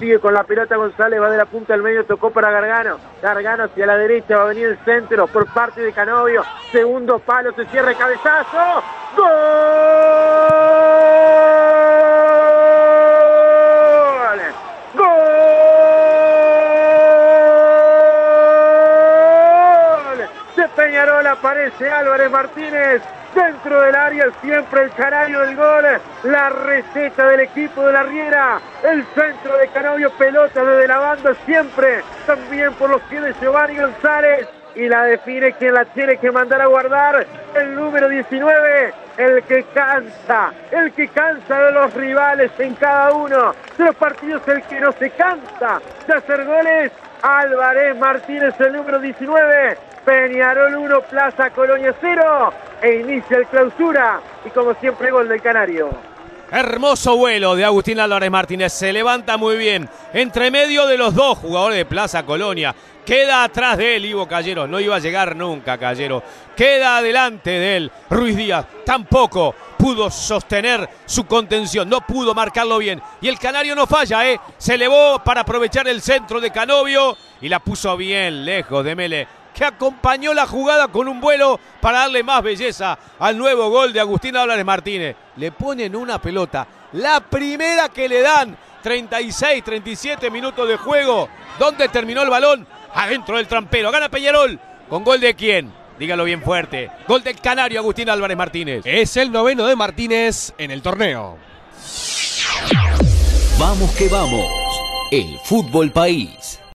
sigue con la pelota González, va de la punta al medio, tocó para Gargano. Gargano hacia la derecha, va a venir el centro por parte de Canovio. Segundo palo, se cierra el cabezazo. ¡Gol! ¡Gol! De Peñarol aparece Álvarez Martínez. Dentro del área siempre el canario del gol, la receta del equipo de la Riera, el centro de Canovio, pelota desde la banda siempre, también por los pies de Giovanni González, y la define quien la tiene que mandar a guardar, el número 19, el que cansa de los rivales en cada uno de los partidos, el que no se cansa de hacer goles, Álvarez Martínez, el número 19, Peñarol 1, Plaza Colonia 0, e inicia el clausura, y como siempre gol del canario. Hermoso vuelo de Agustín Álvarez Martínez, se levanta muy bien, entre medio de los dos jugadores de Plaza Colonia, queda atrás de él Ivo Calleros, no iba a llegar nunca Calleros, queda adelante de él Ruiz Díaz, tampoco pudo sostener su contención, no pudo marcarlo bien, y el canario no falla, se elevó para aprovechar el centro de Canovio, y la puso bien lejos de Mele, que acompañó la jugada con un vuelo para darle más belleza al nuevo gol de Agustín Álvarez Martínez. Le ponen una pelota, la primera que le dan, 36, 37 minutos de juego. ¿Dónde terminó el balón? Adentro del trampero. Gana Peñarol. ¿Con gol de quién? Dígalo bien fuerte. Gol del canario Agustín Álvarez Martínez. Es el 9º de Martínez en el torneo. Vamos que vamos. El Fútbol País.